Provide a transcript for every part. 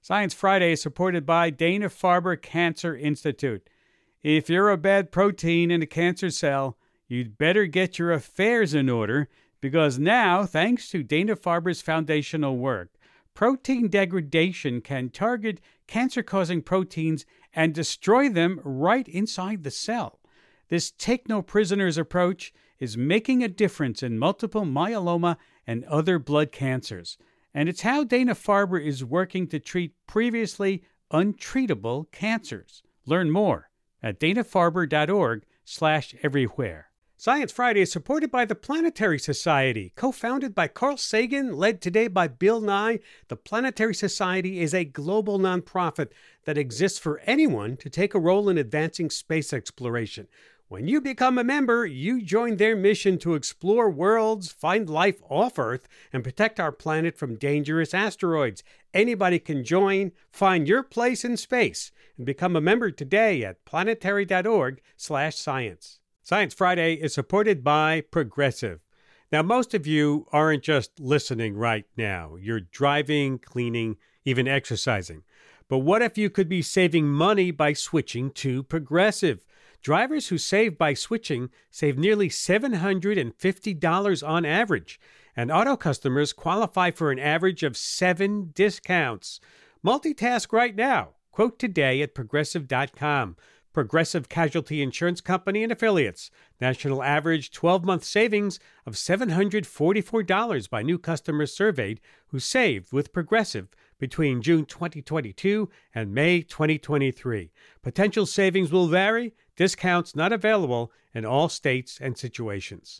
Science Friday is supported by Dana-Farber Cancer Institute. If you're a bad protein in a cancer cell, you'd better get your affairs in order, because now, thanks to Dana-Farber's foundational work, protein degradation can target cancer-causing proteins and destroy them right inside the cell. This take-no-prisoners approach is making a difference in multiple myeloma and other blood cancers. And it's how Dana-Farber is working to treat previously untreatable cancers. Learn more at danafarber.org/everywhere. Science Friday is supported by the Planetary Society. Co-founded by Carl Sagan, led today by Bill Nye, the Planetary Society is a global nonprofit that exists for anyone to take a role in advancing space exploration. When you become a member, you join their mission to explore worlds, find life off Earth, and protect our planet from dangerous asteroids. Anybody can join. Find your place in space and become a member today at planetary.org/science. Science Friday is supported by Progressive. Now, most of you aren't just listening right now. You're driving, cleaning, even exercising. But what if you could be saving money by switching to Progressive? Drivers who save by switching save nearly $750 on average, and auto customers qualify for an average of 7 discounts. Multitask right now. Quote today at Progressive.com. Progressive Casualty Insurance Company and Affiliates. National average 12-month savings of $744 by new customers surveyed who saved with Progressive between June 2022 and May 2023. Potential savings will vary. Discounts not available in all states and situations.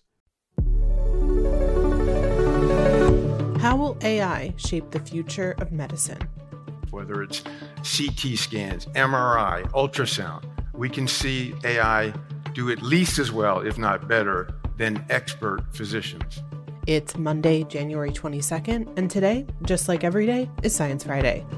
How will AI shape the future of medicine? Whether it's CT scans, MRI, ultrasound, we can see AI do at least as well, if not better, than expert physicians. It's Monday, January 22nd, and today, just like every day, is Science Friday.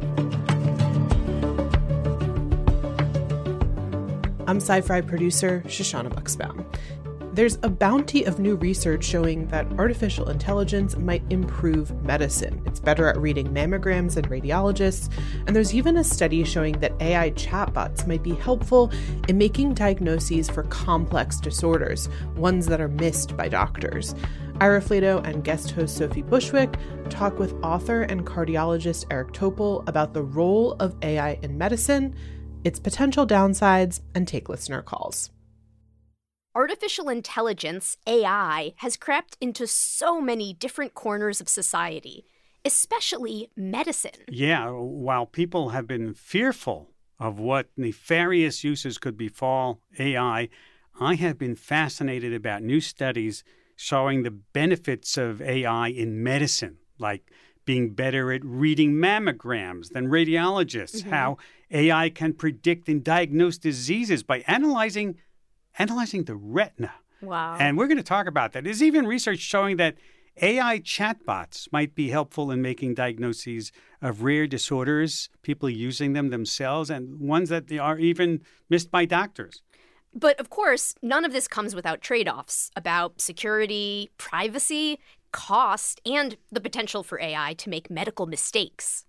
I'm Sci-Fi producer Shoshana Buxbaum. There's a bounty of new research showing that artificial intelligence might improve medicine. It's better at reading mammograms than radiologists, and there's even a study showing that AI chatbots might be helpful in making diagnoses for complex disorders, ones that are missed by doctors. Ira Flato and guest host Sophie Bushwick talk with author and cardiologist Eric Topol about the role of AI in medicine, its potential downsides, and take listener calls. Artificial intelligence, AI, has crept into so many different corners of society, especially medicine. Yeah, while people have been fearful of what nefarious uses could befall AI, I have been fascinated about new studies showing the benefits of AI in medicine, like being better at reading mammograms than radiologists, how AI can predict and diagnose diseases by analyzing the retina. Wow. And we're going to talk about that. There's even research showing that AI chatbots might be helpful in making diagnoses of rare disorders, people using them themselves, and ones that are even missed by doctors. But of course, none of this comes without trade-offs about security, privacy, cost, and the potential for AI to make medical mistakes.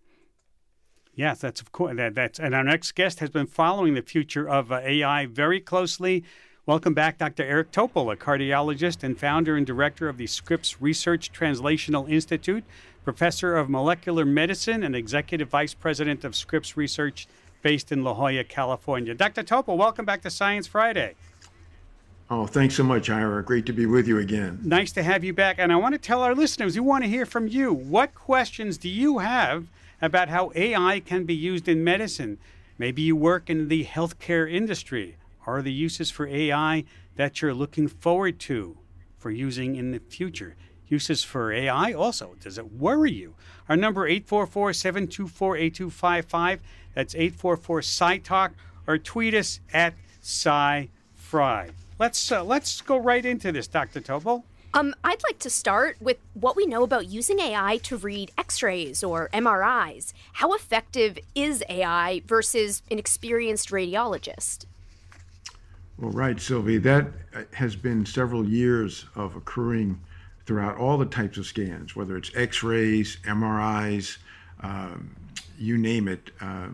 Yes, that's of course. And our next guest has been following the future of AI very closely. Welcome back, Dr. Eric Topol, a cardiologist and founder and director of the Scripps Research Translational Institute, professor of molecular medicine and executive vice president of Scripps Research based in La Jolla, California. Dr. Topol, welcome back to Science Friday. Oh, thanks so much, Ira. Great to be with you again. Nice to have you back. And I want to tell our listeners, we want to hear from you. What questions do you have about how AI can be used in medicine? Maybe you work in the healthcare industry. Are the uses for AI that you're looking forward to for using in the future? Uses for AI also, does it worry you? Our number 844-724-8255. That's 844-SciTalk, or tweet us at SciFri. Let's go right into this, Dr. Topol. I'd like to start with what we know about using AI to read X-rays or MRIs. How effective is AI versus an experienced radiologist? Well, right, Sylvie. That has been several years of occurring throughout all the types of scans, whether it's X-rays, MRIs, you name it,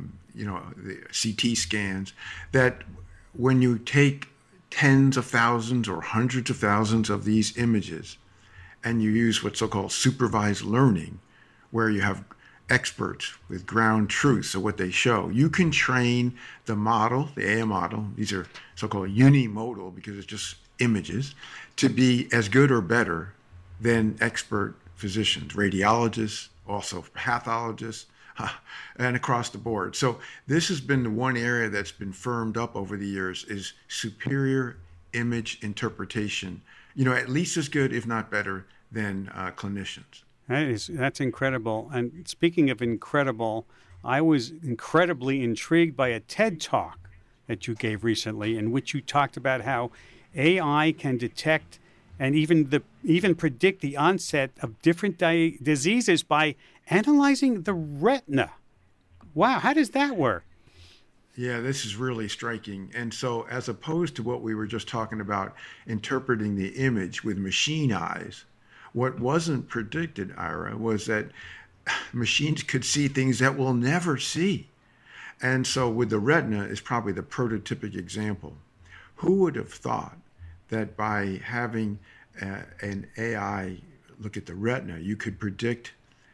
the CT scans, that when you take tens of thousands or hundreds of thousands of these images and you use what's so-called supervised learning, where you have experts with ground truth, so what they show, you can train the model, the AI model, these are so-called unimodal because it's just images, to be as good or better than expert physicians, radiologists, also pathologists, and across the board. So this has been the one area that's been firmed up over the years, is superior image interpretation, at least as good, if not better, than clinicians. That's incredible. And speaking of incredible, I was incredibly intrigued by a TED Talk that you gave recently, in which you talked about how AI can detect and even predict the onset of different diseases by analyzing the retina. Wow, how does that work? Yeah, this is really striking. And so as opposed to what we were just talking about, interpreting the image with machine eyes, what wasn't predicted, Ira, was that machines could see things that we'll never see. And so with the retina is probably the prototypic example. Who would have thought that by having an AI look at the retina, you could predict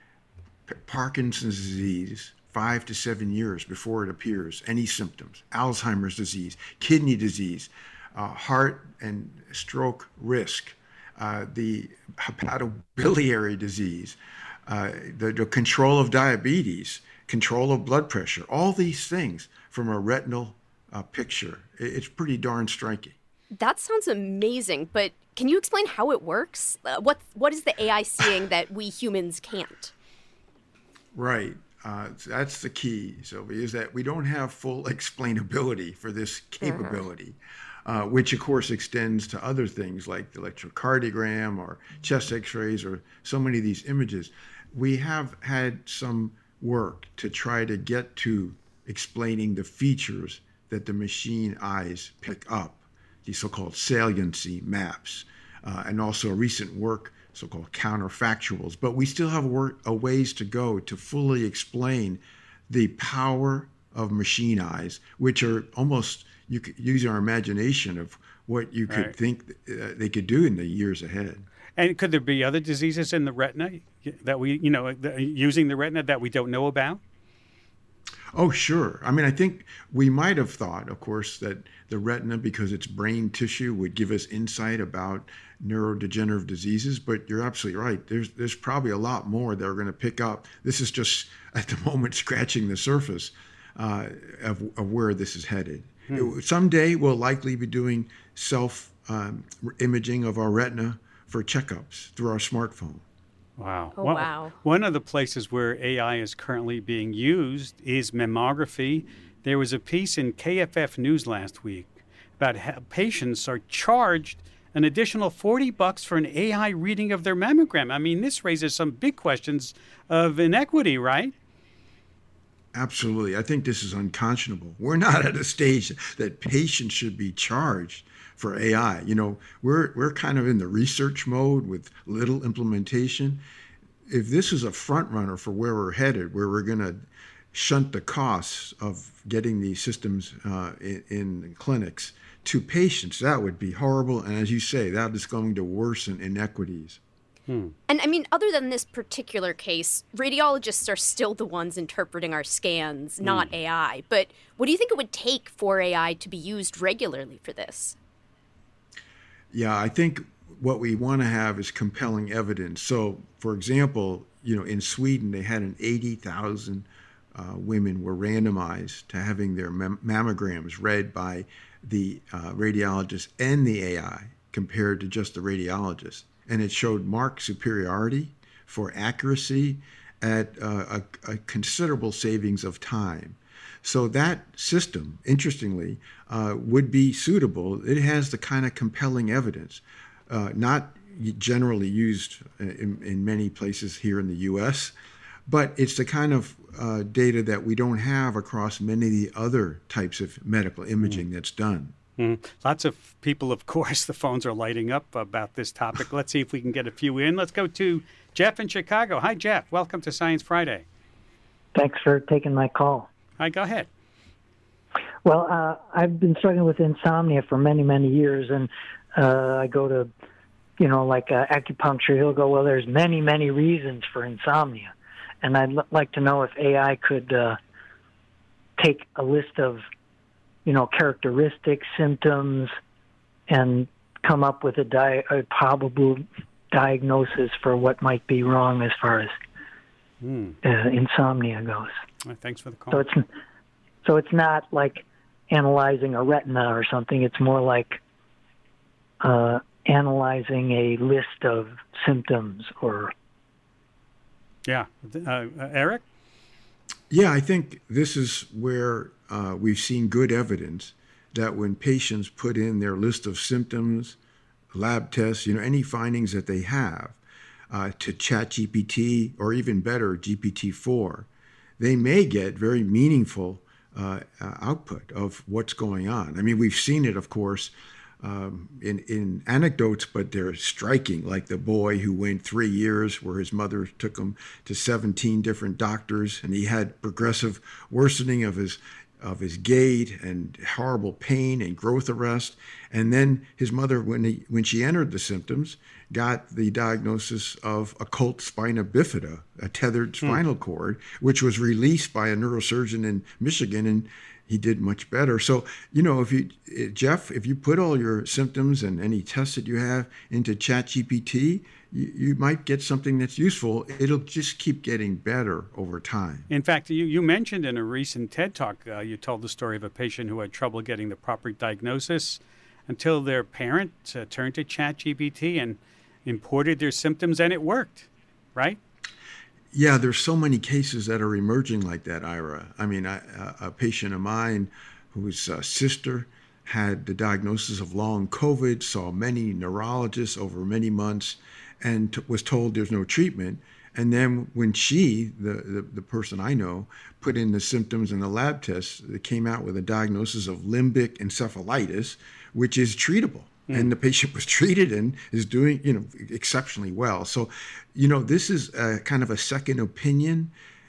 Parkinson's disease 5 to 7 years before it appears, any symptoms, Alzheimer's disease, kidney disease, heart and stroke risk, the hepatobiliary disease, the control of diabetes, control of blood pressure, all these things from a retinal picture. It's pretty darn striking. That sounds amazing, but can you explain how it works? What is the AI seeing that we humans can't? Right. That's the key, Sylvie, is that we don't have full explainability for this capability. Which of course extends to other things like the electrocardiogram or chest x-rays or so many of these images. We have had some work to try to get to explaining the features that the machine eyes pick up, the so-called saliency maps, and also recent work, so-called counterfactuals. But we still have a ways to go to fully explain the power of machine eyes, which are almost, you could use our imagination of what you could think they could do in the years ahead. And could there be other diseases in the retina that we, using the retina that we don't know about? Oh, sure. I mean, I think we might have thought, of course, that the retina, because it's brain tissue, would give us insight about neurodegenerative diseases, but you're absolutely right. There's probably a lot more that are going to pick up. This is just, at the moment, scratching the surface of where this is headed. Someday, we'll likely be doing self-imaging of our retina for checkups through our smartphone. Wow. Oh, wow. One of the places where AI is currently being used is mammography. There was a piece in KFF News last week about how patients are charged an additional $40 for an AI reading of their mammogram. I mean, this raises some big questions of inequity, right? Absolutely. I think this is unconscionable. We're not at a stage that patients should be charged for AI. We're kind of in the research mode with little implementation. If this is a front runner for where we're headed, where we're going to shunt the costs of getting these systems in clinics to patients, that would be horrible. And as you say, that is going to worsen inequities. And I mean, other than this particular case, radiologists are still the ones interpreting our scans, not AI. But what do you think it would take for AI to be used regularly for this? Yeah, I think what we want to have is compelling evidence. So, for example, in Sweden, they had 80,000 women were randomized to having their mammograms read by the radiologist and the AI compared to just the radiologist. And it showed marked superiority for accuracy at a considerable savings of time. So that system, interestingly, would be suitable. It has the kind of compelling evidence, not generally used in many places here in the U.S., but it's the kind of data that we don't have across many of the other types of medical imaging that's done. Lots of people, of course, the phones are lighting up about this topic. Let's see if we can get a few in. Let's go to Jeff in Chicago. Hi, Jeff. Welcome to Science Friday. Thanks for taking my call. All right, go ahead. Well, I've been struggling with insomnia for many, many years, and I go to, like acupuncture. He'll go, well, there's many, many reasons for insomnia. And I'd like to know if AI could take a list of, characteristics, symptoms, and come up with a probable diagnosis for what might be wrong as far as insomnia goes. Well, thanks for the call. So it's not like analyzing a retina or something. It's more like analyzing a list of symptoms or... Yeah. Eric? Yeah, I think this is where we've seen good evidence that when patients put in their list of symptoms, lab tests, any findings that they have to ChatGPT or even better, GPT-4, they may get very meaningful output of what's going on. I mean, we've seen it, of course, in anecdotes, but they're striking, like the boy who went 3 years where his mother took him to 17 different doctors, and he had progressive worsening of his gait and horrible pain and growth arrest. And then his mother, when she entered the symptoms, got the diagnosis of occult spina bifida, a tethered spinal cord, which was released by a neurosurgeon in Michigan, and he did much better. So, Jeff, if you put all your symptoms and any tests that you have into ChatGPT, you might get something that's useful. It'll just keep getting better over time. In fact, you mentioned in a recent TED Talk, you told the story of a patient who had trouble getting the proper diagnosis until their parent turned to ChatGPT and imported their symptoms, and it worked, right? Yeah, there's so many cases that are emerging like that, Ira. I mean, a patient of mine whose sister had the diagnosis of long COVID, saw many neurologists over many months, and was told there's no treatment. And then when she, the person I know, put in the symptoms and the lab tests, it came out with a diagnosis of limbic encephalitis, which is treatable. And the patient was treated and is doing, exceptionally well. So, this is kind of a second opinion.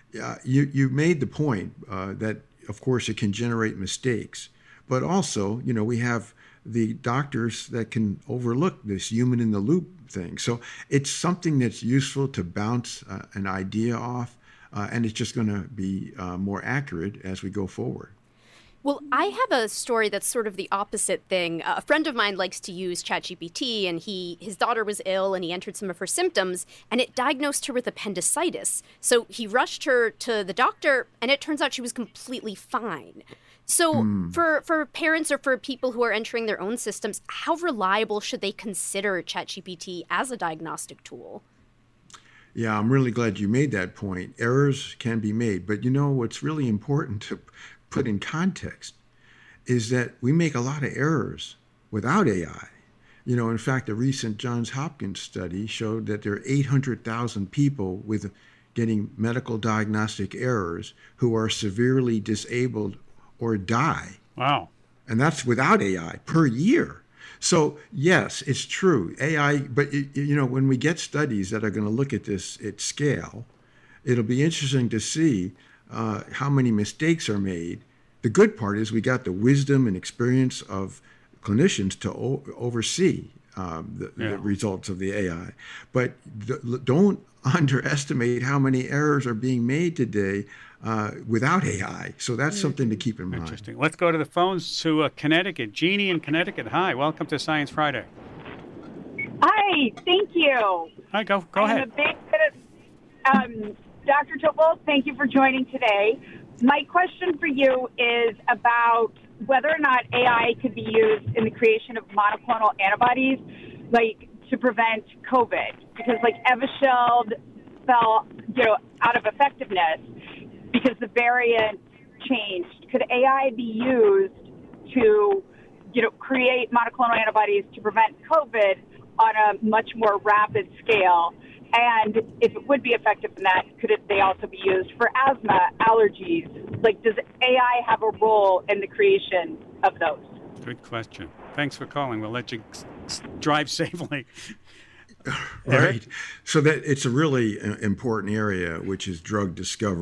You made the point that, of course, it can generate mistakes. But also, we have the doctors that can overlook this human in the loop thing. So it's something that's useful to bounce an idea off, and it's just going to be more accurate as we go forward. Well, I have a story that's sort of the opposite thing. A friend of mine likes to use ChatGPT, and his daughter was ill, and he entered some of her symptoms, and it diagnosed her with appendicitis. So he rushed her to the doctor, and it turns out she was completely fine. So for parents or for people who are entering their own systems, how reliable should they consider ChatGPT as a diagnostic tool? Yeah, I'm really glad you made that point. Errors can be made, but what's really important to put in context is that we make a lot of errors without AI. In fact, a recent Johns Hopkins study showed that there are 800,000 people with getting medical diagnostic errors who are severely disabled or die. Wow. And that's without AI per year. So yes, it's true. AI, but when we get studies that are going to look at this at scale, it'll be interesting to see how many mistakes are made. The good part is we got the wisdom and experience of clinicians to oversee the results of the AI. But don't underestimate how many errors are being made today without AI. So that's something to keep in mind. Interesting. Let's go to the phones to Connecticut. Jeannie in Connecticut. Hi, welcome to Science Friday. Hi, thank you. Hi, go ahead. I'm a big fan of Dr. Topol, thank you for joining today. My question for you is about whether or not AI could be used in the creation of monoclonal antibodies, like to prevent COVID, because like Evusheld fell, out of effectiveness because the variant changed. Could AI be used to, create monoclonal antibodies to prevent COVID on a much more rapid scale? And if it would be effective in that, could they also be used for asthma, allergies? Like, does AI have a role in the creation of those? Good question. Thanks for calling. We'll let you drive safely. Right. So that it's a really important area, which is drug discovery.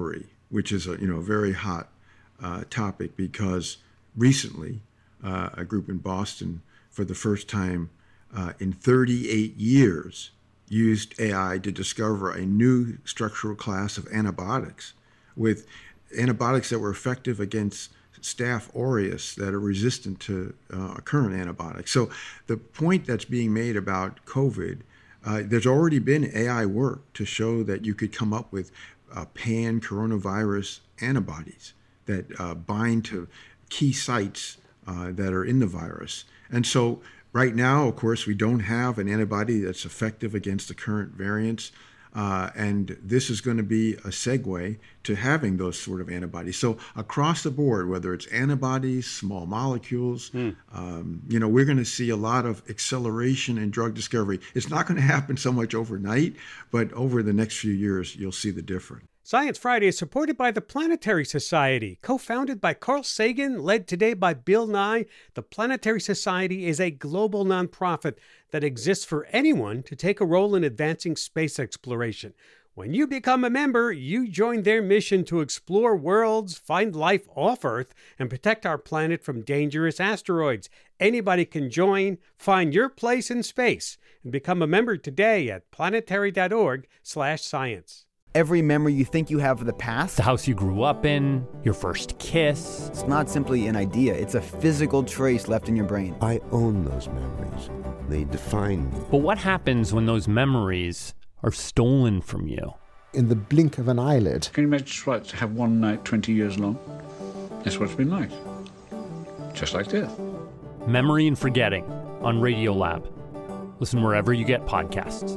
which is a very hot topic because recently a group in Boston, for the first time in 38 years, used AI to discover a new structural class of antibiotics, with antibiotics that were effective against Staph aureus that are resistant to current antibiotics. So the point that's being made about COVID, there's already been AI work to show that you could come up with pan-coronavirus antibodies that bind to key sites that are in the virus. And so right now, of course, we don't have an antibody that's effective against the current variants. And this is going to be a segue to having those sort of antibodies. So across the board, whether it's antibodies, small molecules, we're going to see a lot of acceleration in drug discovery. It's not going to happen so much overnight, but over the next few years, you'll see the difference. Science Friday is supported by the Planetary Society. Co-founded by Carl Sagan, led today by Bill Nye, the Planetary Society is a global nonprofit that exists for anyone to take a role in advancing space exploration. When you become a member, you join their mission to explore worlds, find life off Earth, and protect our planet from dangerous asteroids. Anybody can join. Find your place in space and become a member today at planetary.org/science. Every memory you think you have of the past, the house you grew up in, your first kiss. It's not simply an idea, it's a physical trace left in your brain. I own those memories. They define me. But what happens when those memories are stolen from you? In the blink of an eyelid. Can you imagine what to have one night 20 years long? That's what it's been like. Just like death. Memory and Forgetting on Radiolab. Listen wherever you get podcasts.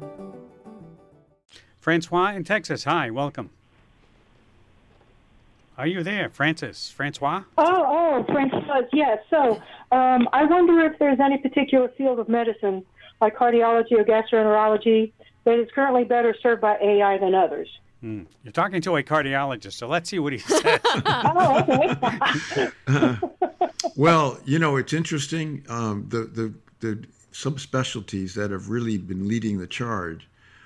Francois in Texas. Hi, welcome. Are you there, Francis? Francois? Oh, Francois, yes. So I wonder if there's any particular field of medicine, like cardiology or gastroenterology, that is currently better served by AI than others. You're talking to a cardiologist, so let's see what he says. Oh, okay. Well, it's interesting. The subspecialties that have really been leading the charge.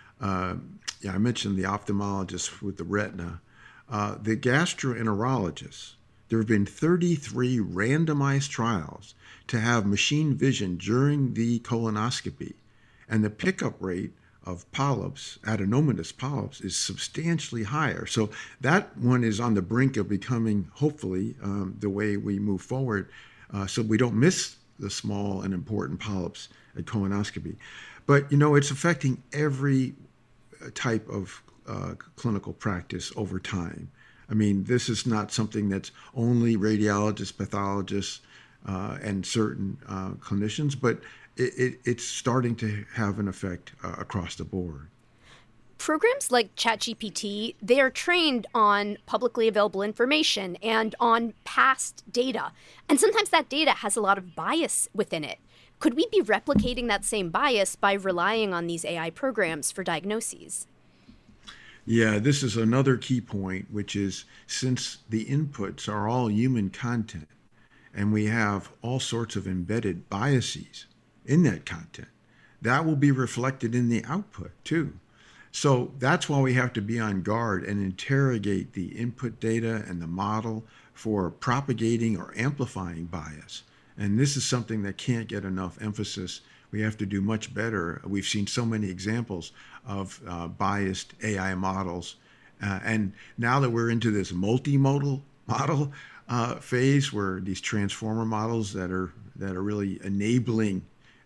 I mentioned the ophthalmologist with the retina. The gastroenterologists, there have been 33 randomized trials to have machine vision during the colonoscopy. And the pickup rate of polyps, adenomatous polyps, is substantially higher. So that one is on the brink of becoming, hopefully, the way we move forward, so we don't miss the small and important polyps at colonoscopy. But, it's affecting every type of clinical practice over time. I mean, this is not something that's only radiologists, pathologists, and certain clinicians, but it's starting to have an effect across the board. Programs like ChatGPT, they are trained on publicly available information and on past data. And sometimes that data has a lot of bias within it. Could we be replicating that same bias by relying on these AI programs for diagnoses? Yeah, this is another key point, which is since the inputs are all human content and we have all sorts of embedded biases in that content, that will be reflected in the output too. So that's why we have to be on guard and interrogate the input data and the model for propagating or amplifying bias. And this is something that can't get enough emphasis. We have to do much better. We've seen so many examples of biased AI models. And now that we're into this multimodal model phase, where these transformer models that are really enabling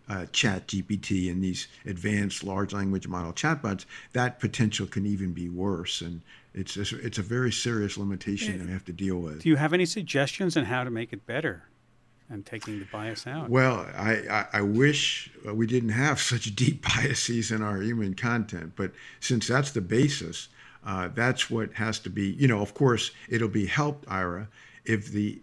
ChatGPT and these advanced large language model chatbots, that potential can even be worse. And it's a very serious limitation that we have to deal with. Do you have any suggestions on how to make it better and taking the bias out? Well, I wish we didn't have such deep biases in our human content, but since that's the basis, that's what has to be, of course, it'll be helped, Ira, if the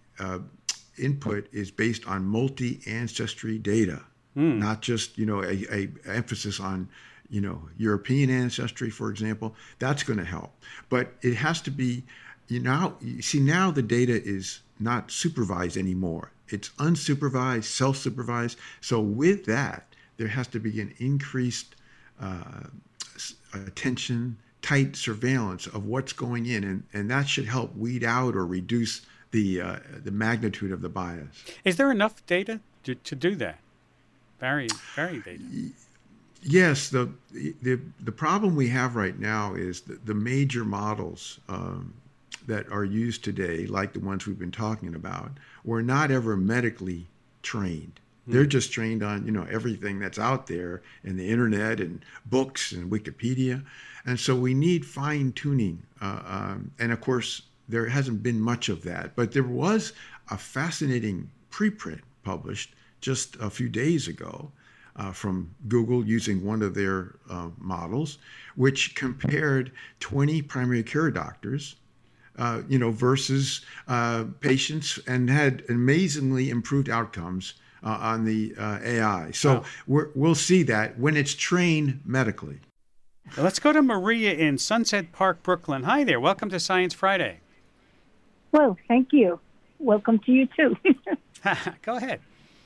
input is based on multi-ancestry data, not just, a emphasis on, European ancestry, for example. That's going to help. But it has to be, now the data is not supervised anymore. It's unsupervised, self-supervised. So with that, there has to be an increased attention tight surveillance of what's going in, and that should help weed out or reduce the magnitude of the bias. Is there enough data to do that? Very data. Yes, the problem we have right now is the major models that are used today, like the ones we've been talking about, were not ever medically trained. They're just trained on, everything that's out there in the internet and books and Wikipedia. And so we need fine tuning. And of course, there hasn't been much of that, but there was a fascinating preprint published just a few days ago from Google using one of their models, which compared 20 primary care doctors versus patients, and had amazingly improved outcomes on the AI. So we'll see that when it's trained medically. Let's go to Maria in Sunset Park, Brooklyn. Hi there. Welcome to Science Friday. Well, thank you. Welcome to you, too. Go ahead.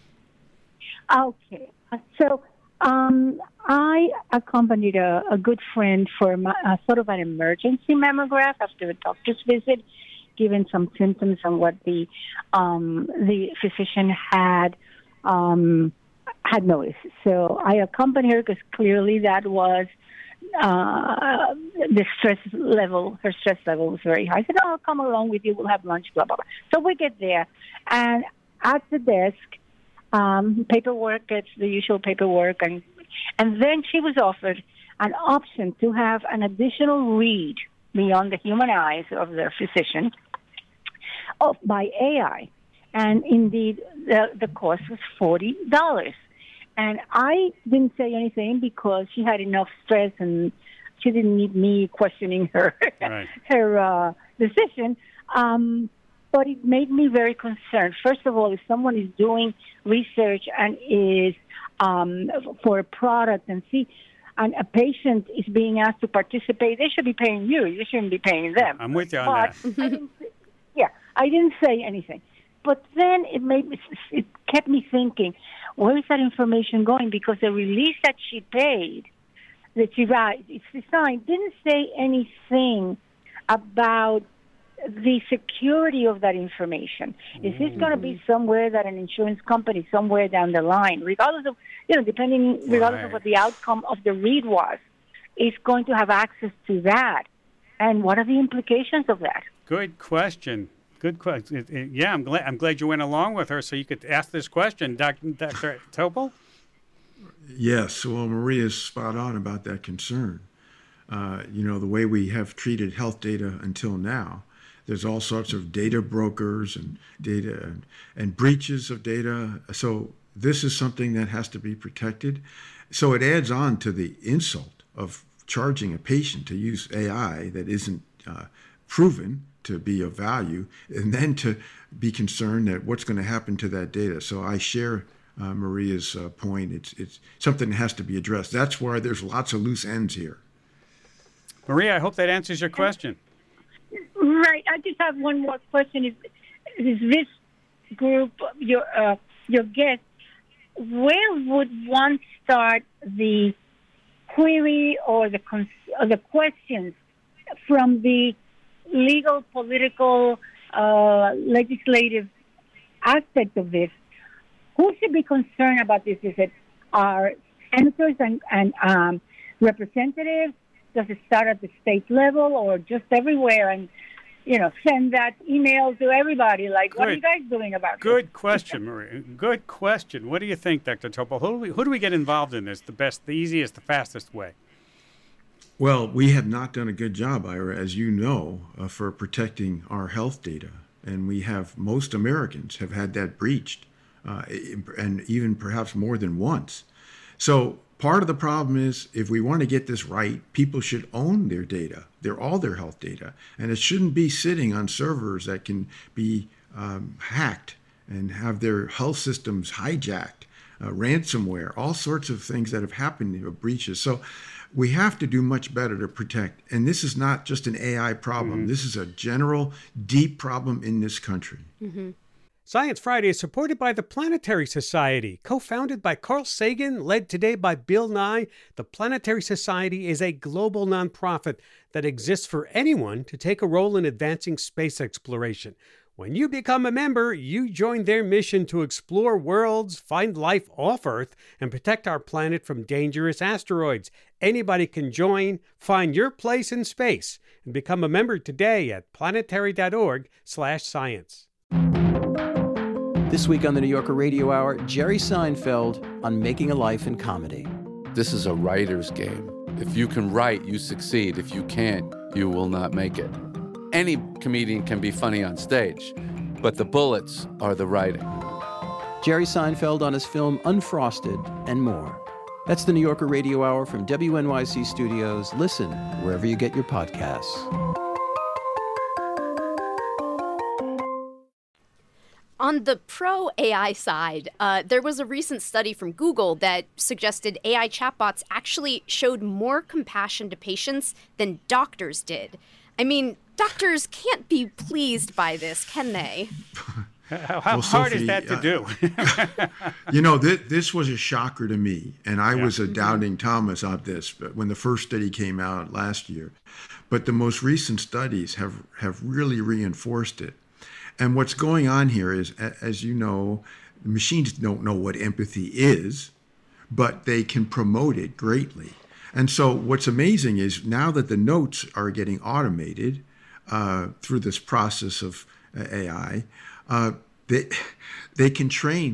Okay. So I accompanied a good friend for sort of an emergency mammograph after a doctor's visit, given some symptoms on what the physician had noticed. So I accompanied her because clearly that was the stress level. Her stress level was very high. I said, I'll come along with you. We'll have lunch, blah, blah, blah. So we get there, and at the desk, paperwork, it's the usual paperwork, and then she was offered an option to have an additional read beyond the human eyes of the physician by AI. And indeed, the cost was $40. And I didn't say anything because she had enough stress and she didn't need me questioning her her decision. But it made me very concerned. First of all, if someone is doing research and is for a product and a patient is being asked to participate, they should be paying you. You shouldn't be paying them. I'm with you on that. I didn't say anything. But then it kept me thinking, where is that information going? Because the release that she paid, that she signed, didn't say anything about the security of that information. Is this going to be somewhere that an insurance company somewhere down the line, regardless of of what the outcome of the read was, is going to have access to that? And what are the implications of that? Good question. Good question. Yeah, I'm glad you went along with her so you could ask this question, Dr. Topol. Yes. Well, Maria's spot on about that concern. The way we have treated health data until now, there's all sorts of data brokers and data and breaches of data. So this is something that has to be protected. So it adds on to the insult of charging a patient to use AI that isn't proven to be of value, and then to be concerned that what's going to happen to that data. So I share Maria's point. It's something that has to be addressed. That's why there's lots of loose ends here. Maria, I hope that answers your question. Right. I just have one more question. Is this group, your guest, where would one start the query or the questions from the legal, political, legislative aspect of this? Who should be concerned about this? Is it our senators and representatives? Does it start at the state level or just everywhere? And send that email to everybody. Like, what are you guys doing about this? Good question, Maria. Good question. What do you think, Dr. Topol? Who do we get involved in this? The best, the easiest, the fastest way? Well, we have not done a good job, Ira, as you know, for protecting our health data. And most Americans have had that breached, and even perhaps more than once. So part of the problem is, if we want to get this right, people should own their data, all their health data. And it shouldn't be sitting on servers that can be hacked and have their health systems hijacked, ransomware, all sorts of things that have happened, breaches. So we have to do much better to protect. And this is not just an AI problem. Mm-hmm. This is a general, deep problem in this country. Mm-hmm. Science Friday is supported by the Planetary Society. Co-founded by Carl Sagan, led today by Bill Nye, the Planetary Society is a global nonprofit that exists for anyone to take a role in advancing space exploration. When you become a member, you join their mission to explore worlds, find life off Earth, and protect our planet from dangerous asteroids. Anybody can join. Find your place in space and become a member today at planetary.org/science. This week on the New Yorker Radio Hour, Jerry Seinfeld on making a life in comedy. This is a writer's game. If you can write, you succeed. If you can't, you will not make it. Any comedian can be funny on stage, but the bullets are the writing. Jerry Seinfeld on his film Unfrosted and more. That's the New Yorker Radio Hour from WNYC Studios. Listen wherever you get your podcasts. On the pro-AI side, there was a recent study from Google that suggested AI chatbots actually showed more compassion to patients than doctors did. I mean, doctors can't be pleased by this, can they? How hard is that to do? This was a shocker to me, and I was a doubting Thomas on this when the first study came out last year. But the most recent studies have really reinforced it. And what's going on here is, as you know, the machines don't know what empathy is, but they can promote it greatly. And so what's amazing is now that the notes are getting automated through this process of AI, they can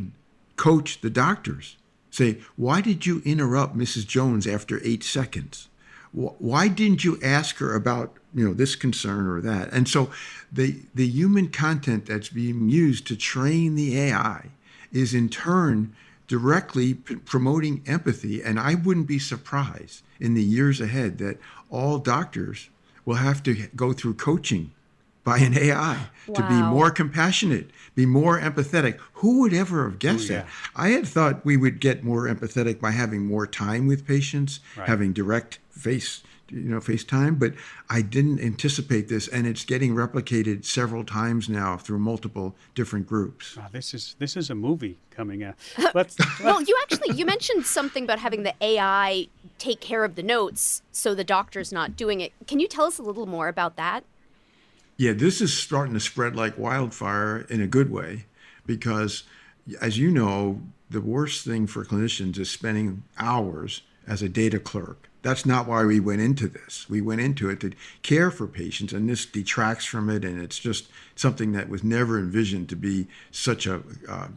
coach the doctors. Say, why did you interrupt Mrs. Jones after 8 seconds? Why didn't you ask her about this concern or that? And so the human content that's being used to train the AI is in turn directly promoting empathy. And I wouldn't be surprised in the years ahead that all doctors will have to go through coaching by an AI to be more compassionate, be more empathetic. Who would ever have guessed that? I had thought we would get more empathetic by having more time with patients, having direct face time, but I didn't anticipate this, and it's getting replicated several times now through multiple different groups. Wow, this is a movie coming out. Well, you mentioned something about having the AI take care of the notes so the doctor's not doing it. Can you tell us a little more about that? Yeah, this is starting to spread like wildfire in a good way because, as you know, the worst thing for clinicians is spending hours as a data clerk. That's not why we went into this. We went into it to care for patients, and this detracts from it, and it's just something that was never envisioned to be such a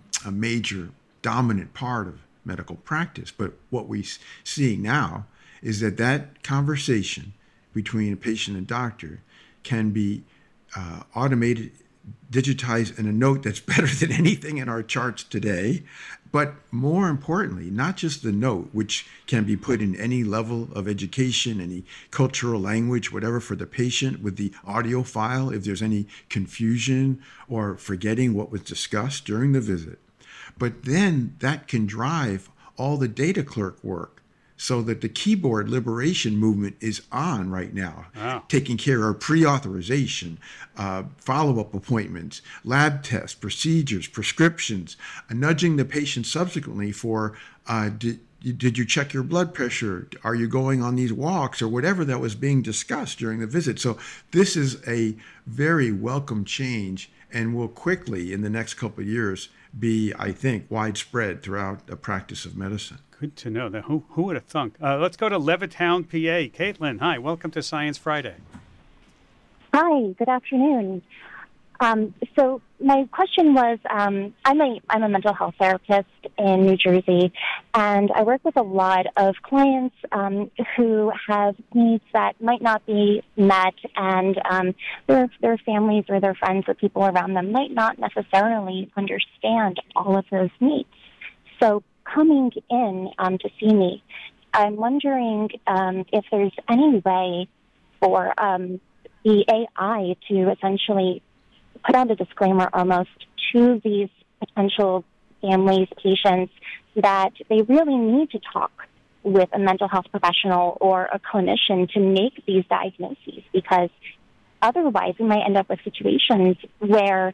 major dominant part of medical practice. But what we're seeing now is that conversation between a patient and doctor can be automated, digitized in a note that's better than anything in our charts today. But more importantly, not just the note, which can be put in any level of education, any cultural language, whatever, for the patient, with the audio file, if there's any confusion or forgetting what was discussed during the visit. But then that can drive all the data clerk work so that the keyboard liberation movement is on right now, taking care of pre-authorization, follow-up appointments, lab tests, procedures, prescriptions, nudging the patient subsequently for, did you check your blood pressure? Are you going on these walks, or whatever that was being discussed during the visit? So this is a very welcome change and will quickly, in the next couple of years, be, I think, widespread throughout the practice of medicine. Good to know. That. Who would have thunk? Let's go to Levittown, PA. Caitlin, hi. Welcome to Science Friday. Hi. Good afternoon. So my question was, I'm a mental health therapist in New Jersey, and I work with a lot of clients who have needs that might not be met, and their families or their friends or people around them might not necessarily understand all of those needs. So coming in to see me, I'm wondering if there's any way for the AI to essentially put out a disclaimer almost to these potential families, patients, that they really need to talk with a mental health professional or a clinician to make these diagnoses, because otherwise we might end up with situations where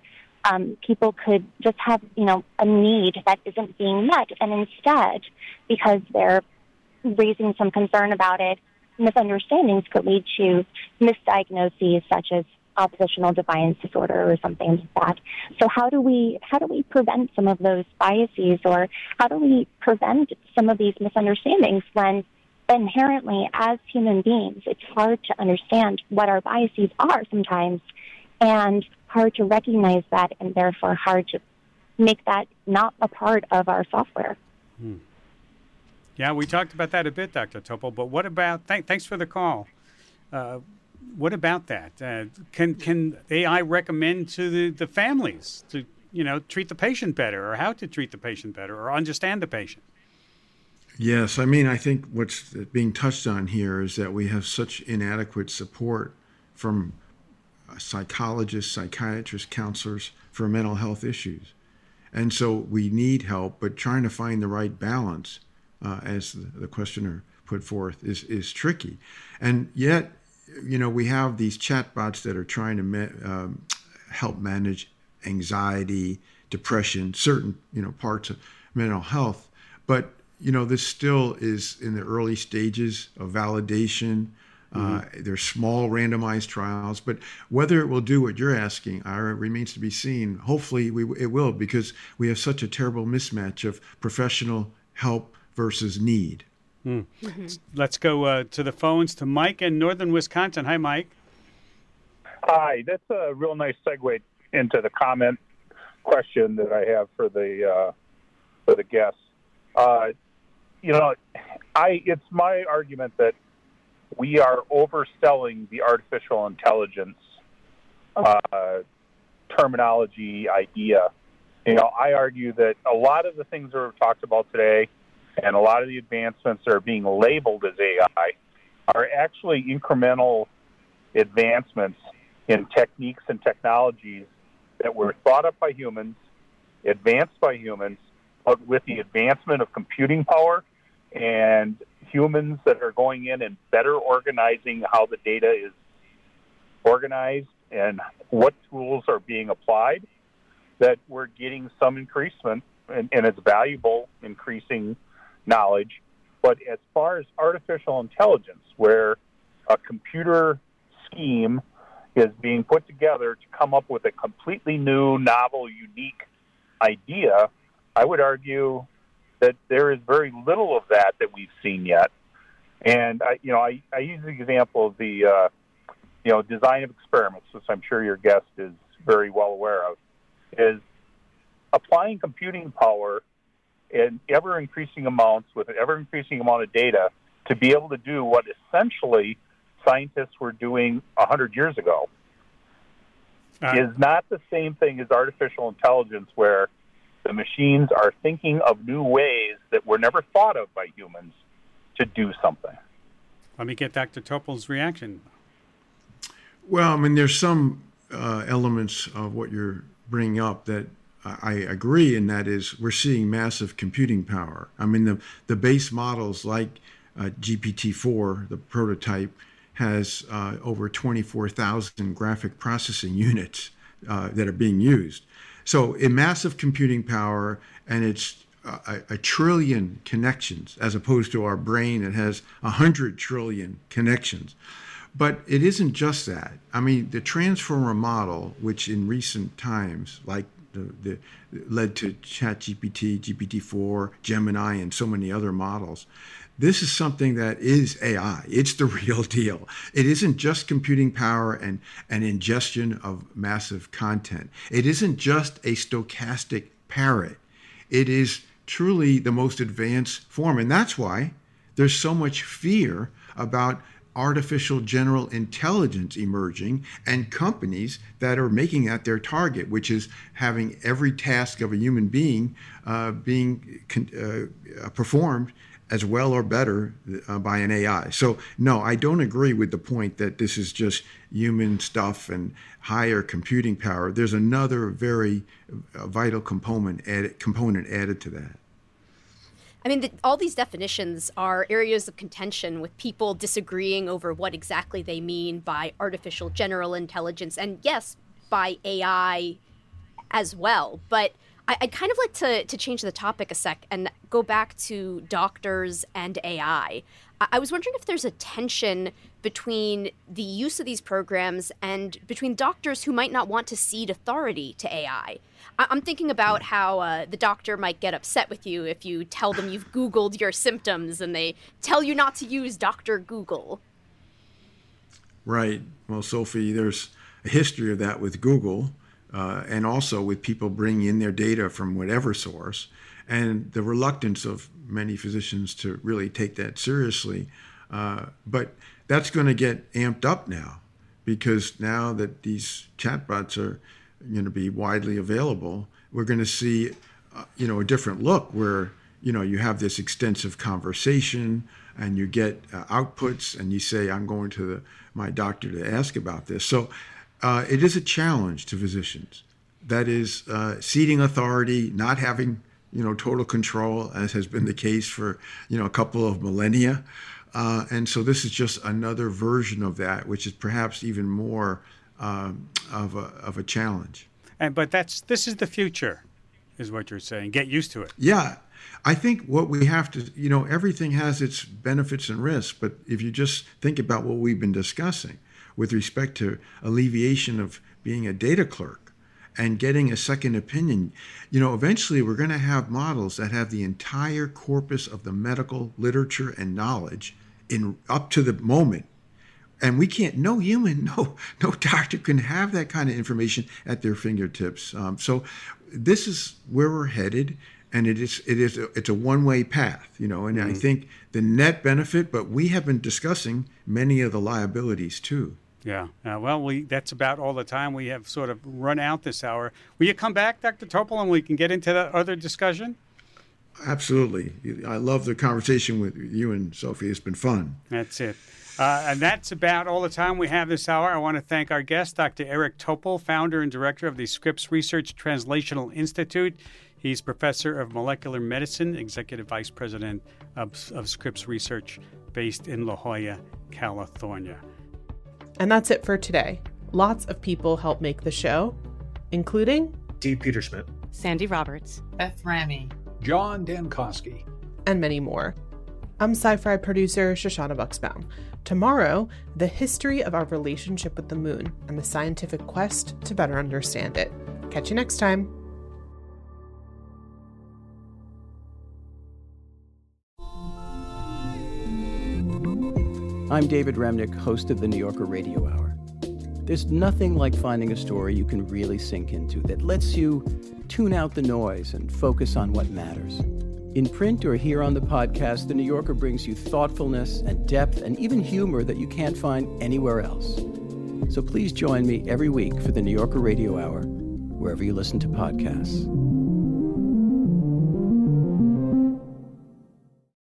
people could just have, a need that isn't being met. And instead, because they're raising some concern about it, misunderstandings could lead to misdiagnoses such as oppositional defiance disorder or something like that. So how do we prevent some of those biases, or how do we prevent some of these misunderstandings when inherently as human beings it's hard to understand what our biases are sometimes, and hard to recognize that, and therefore hard to make that not a part of our software. Yeah, we talked about that a bit, Dr. Topol, but what about, thanks for the call. What about that? Can AI recommend to the families to, treat the patient better, or how to treat the patient better, or understand the patient? Yes, I think what's being touched on here is that we have such inadequate support from psychologists, psychiatrists, counselors for mental health issues. And so we need help, but trying to find the right balance, as the questioner put forth, is tricky. And yet, we have these chatbots that are trying to help manage anxiety, depression, certain, parts of mental health. But, this still is in the early stages of validation. There's small randomized trials, but whether it will do what you're asking, Ira, remains to be seen. Hopefully it will, because we have such a terrible mismatch of professional help versus need. Let's go to the phones to Mike in northern Wisconsin. Hi, Mike. Hi. That's a real nice segue into the comment question that I have for the guests. It's my argument that we are overselling the artificial intelligence terminology idea. I argue that a lot of the things that we've talked about today and a lot of the advancements that are being labeled as AI are actually incremental advancements in techniques and technologies that were thought up by humans, advanced by humans, but with the advancement of computing power and humans that are going in and better organizing how the data is organized and what tools are being applied, that we're getting some increasement, and it's valuable increasing knowledge. But as far as artificial intelligence, where a computer scheme is being put together to come up with a completely new, novel, unique idea, I would argue that there is very little of that we've seen yet. And I use the example of the design of experiments, which I'm sure your guest is very well aware of, is applying computing power in ever-increasing amounts with an ever-increasing amount of data to be able to do what essentially scientists were doing 100 years ago is not the same thing as artificial intelligence, where the machines are thinking of new ways that were never thought of by humans to do something. Let me get Dr. Topol's reaction. Well, there's some elements of what you're bringing up that I agree, and that is we're seeing massive computing power. The base models like GPT-4, the prototype, has over 24,000 graphic processing units that are being used. So in massive computing power, and it's a trillion connections, as opposed to our brain that has 100 trillion connections. But it isn't just that. The transformer model, which in recent times, like led to ChatGPT, GPT-4, Gemini, and so many other models, this is something that is AI. It's the real deal. It isn't just computing power and ingestion of massive content. It isn't just a stochastic parrot. It is truly the most advanced form. And that's why there's so much fear about artificial general intelligence emerging and companies that are making that their target, which is having every task of a human being being performed as well or better by an AI. So no, I don't agree with the point that this is just human stuff and higher computing power. There's another very vital component added to that. All these definitions are areas of contention, with people disagreeing over what exactly they mean by artificial general intelligence, and yes, by AI as well. But I'd kind of like to change the topic a sec and go back to doctors and AI. I was wondering if there's a tension between the use of these programs and between doctors who might not want to cede authority to AI. I'm thinking about how the doctor might get upset with you if you tell them you've Googled your symptoms and they tell you not to use Dr. Google. Right. Well, Sophie, there's a history of that with Google and also with people bringing in their data from whatever source, and the reluctance of many physicians to really take that seriously. But that's going to get amped up now, because now that these chatbots are going to be widely available, we're going to see, a different look where, you have this extensive conversation and you get outputs and you say, I'm going to my doctor to ask about this. So it is a challenge to physicians. That is ceding authority, not having, total control, as has been the case for, a couple of millennia. And so this is just another version of that, which is perhaps even more of a challenge. But this is the future, is what you're saying. Get used to it. Yeah. I think what we have to, everything has its benefits and risks, but if you just think about what we've been discussing with respect to alleviation of being a data clerk and getting a second opinion, eventually we're going to have models that have the entire corpus of the medical literature and knowledge in up to the moment. And we can't, no doctor can have that kind of information at their fingertips. So this is where we're headed, and it's a one-way path, and I think the net benefit, but we have been discussing many of the liabilities too. Yeah. That's about all the time we have sort of run out this hour. Will you come back, Dr. Topol, and we can get into that other discussion? Absolutely. I love the conversation with you and Sophie. It's been fun. That's it. And that's about all the time we have this hour. I want to thank our guest, Dr. Eric Topol, founder and director of the Scripps Research Translational Institute. He's professor of molecular medicine, executive vice president of Scripps Research, based in La Jolla, California. And that's it for today. Lots of people help make the show, including Dee Peterschmidt, Sandy Roberts, Beth Ramy, John Dankosky, and many more. I'm sci-fi producer Shoshana Buxbaum. Tomorrow, the history of our relationship with the moon and the scientific quest to better understand it. Catch you next time. I'm David Remnick, host of the New Yorker Radio Hour. There's nothing like finding a story you can really sink into that lets you tune out the noise and focus on what matters. In print or here on the podcast, The New Yorker brings you thoughtfulness and depth and even humor that you can't find anywhere else. So please join me every week for The New Yorker Radio Hour, wherever you listen to podcasts.